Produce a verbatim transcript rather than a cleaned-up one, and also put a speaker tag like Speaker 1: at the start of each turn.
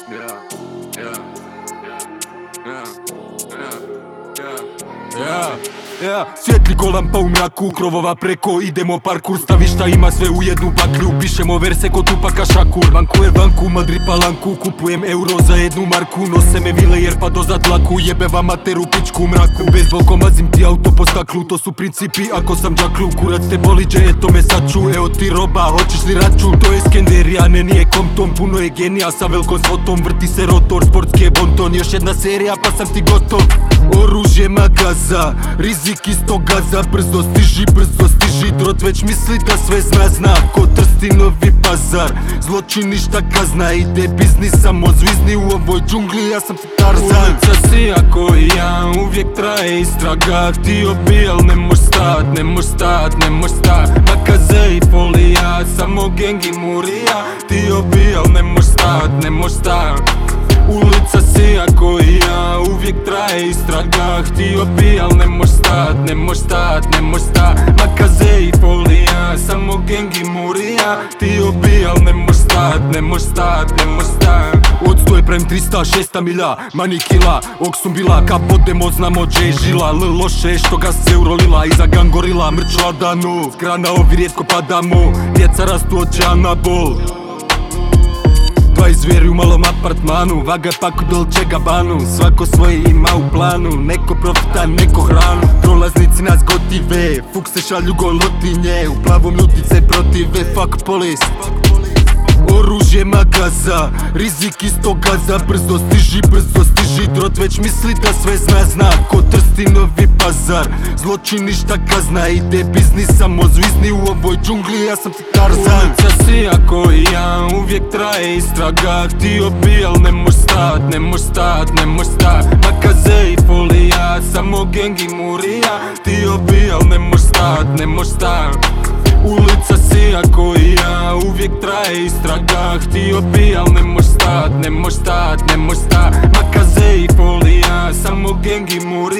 Speaker 1: Yeah, yeah, yeah, yeah, yeah, yeah. Yeah. Svijetli ko lampa u mraku, krovova preko, idemo parkour. Stavi šta ima sve u jednu baklju, pišemo verse ko Tupaka Shakur. Vanku je vanku, Madrid palanku, kupujem euro za jednu marku. Nose me vilejer pa do zadlaku, jebe vam materu pičku mraku. Bezbolko mazim ti auto po staklu, to su principi ako sam džaklu. Kurac te boliđe, eto me saču, evo ti roba, hoćeš li račun? To je Skenderija, ne nije Compton, puno je genija sa velkom svotom. Vrti se rotor, sportski je bonton, još jedna serija pa sam ti gotov. Oružje magaza, rizik isto gaza. Brzo stiži, brzo stiži, drot već misli da sve zna. Zna ko Trstinovi pazar, zločin ništa kazna. Ide biznis samo zvizni u ovoj džungli, ja sam ti Tarzan. Ulica si ako i ja, uvijek traje istraga. Htio bi al ne mož stat, ne mož stat, ne mož stat. Makaze i folija, samo gengi murija. Htio bi al ne mož stat, ne mož stat. Ulica si ako i ja, uvijek traje istraga. Htio bi al ne mož stat, ne mož stat, ne mož stat. Makaze i folija, samo gengi murija. Htio bi al ne mož stat, ne mož stat, ne mož stat. Od sto je prem trista, šesta milja, mani kila. Ok sum bila, ka podemo, znamo gdje je žila. L loše što ga se urolila, iza gangorila, mrčla danu. Zgrana ovi rijetko padamo, djeca rastu od džana bol. Dva zvijeri u malom apartmanu, vaga paku Dolce Gabbanu. Svako svoje ima u planu, neko profita, neko hranu. Prolaznici nas gotive, fuk se šalju golotinje. U plavom ljutice protive, fuck police. Oružje magaza, rizik isto gaza. Brzo stiži, brzo stiži, drot već misli da sve zna. Zna ko Trstinovi pazar, zločin ništa kazna. Ide biznis samo zvizni u ovoj džungli, ja sam ti Tarzan. Ulica si ako i ja, uvijek traje istraga. Htio bi al ne mož stat, ne mož stat, ne mož stat. Makaze i folija, samo gengi murija. Htio bi al ne mož stat, ne mož stat. Ulica si ako i ja, uvijek traje istraga. Htio bi al ne mož stat, ne mož stat, ne mož stat. Makaze i folija, samo gengi murija.